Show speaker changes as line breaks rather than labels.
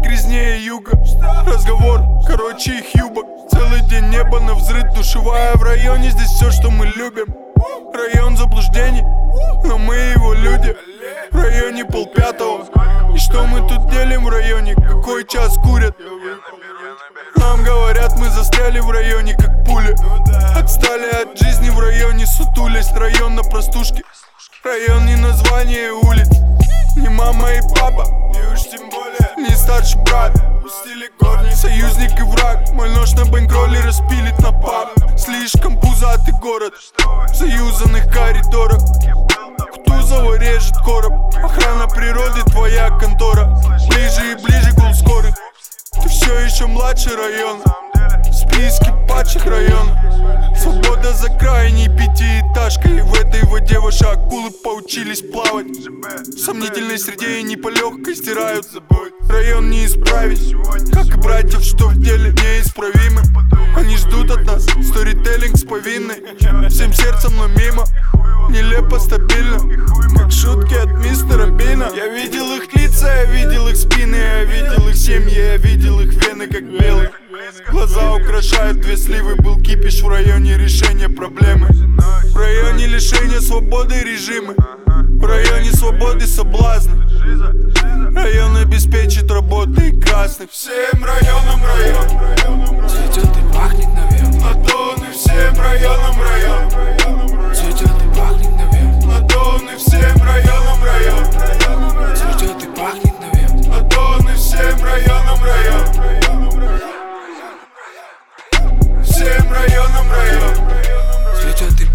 грязнее юга. Разговор, короче их юбок. Целый день небо навзрыд, душевая в районе. Здесь все, что мы любим. Район заблуждений, но мы его люди. В районе 4:30. И что мы тут делим в районе? Какой час курят? Нам говорят, мы застряли в районе, как пули. Отстали от жизни в районе, сутулись. Район на простушке. Район не название улиц, не мама и папа, и уж тем более не старший брат. Пустили корни, союзник и враг. Мой нож на бэнкролле распилит на пап. Слишком пузатый город в заюзанных коридорах. Кутузова режет короб. Охрана природы, твоя контора. Ближе и ближе гул скорых. Ты все еще младший район в списке падших районов. Свобода за крайней пятиэтажкой. И в этой воде ваши акулы поучились плавать. В сомнительной среде и не по легкой стирают. Район не исправить, как и братьев, что в деле неисправимы. Они ждут от нас сторителлинг с повинной. Всем сердцем, но мимо. Нелепо, стабильно, как шутки от мистера Бина. Я видел их лица, я видел их спины, я видел их семьи, я видел их вены, как белые. Глаза украшают две сливы, был кипиш в районе решения проблемы. В районе лишения свободы режимы. В районе свободы соблазны. Район обеспечит работой красных. Всем районам район
цветет и пахнет, наверное.
На то он и всем районам район.
Цветет и пахнет, наверное.
На то он и всем районам район.
Цветет и пахнет, наверное.
На то он и всем районам район. Всем районам район.
Цветет и